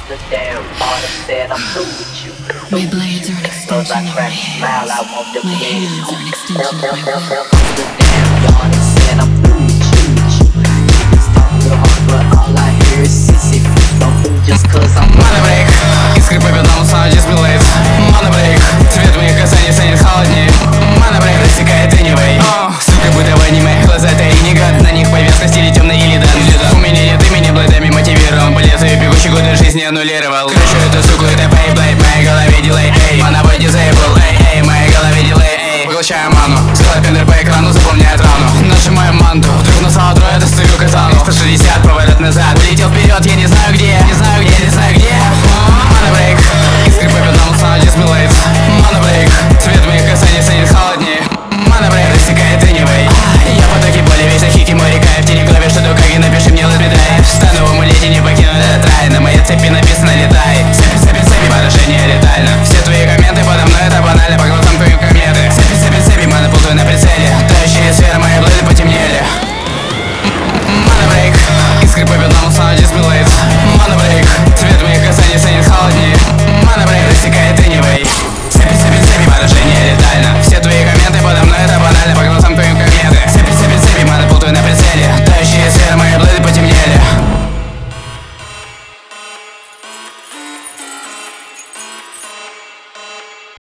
the damn bottom said I'm through with you. My blades are an extension of my hands. My hands are an extension of my will. The damn bottom said I'm through with you. It's talk real hard, but all I hear is sissy. Don't move just cause I'm Монобрейк, искры по бедам, саунд дисплей. Монобрейк, цвет моих касаний станет холоднее. Монобрейк рассекает anyway. Сука, будто в аниме, глаза тари не гад. На них повязка в стиле темный или дан. У меня нет имени, блэдами мотивирован. По лезвию бегущий годы жизни аннулировал. Крышу эту суку, это пейплей. В моей голове дилей, эй, монобой дизейбл, эй, эй, в моей голове дилей, эй. Поглощаю ману, складываю пендер по экрану, заполняет рану. Нажимаю манту, вдруг на салатру я достаю казану. 160 поворот назад, улетел вперед, я не знаю где, не знаю где, не знаю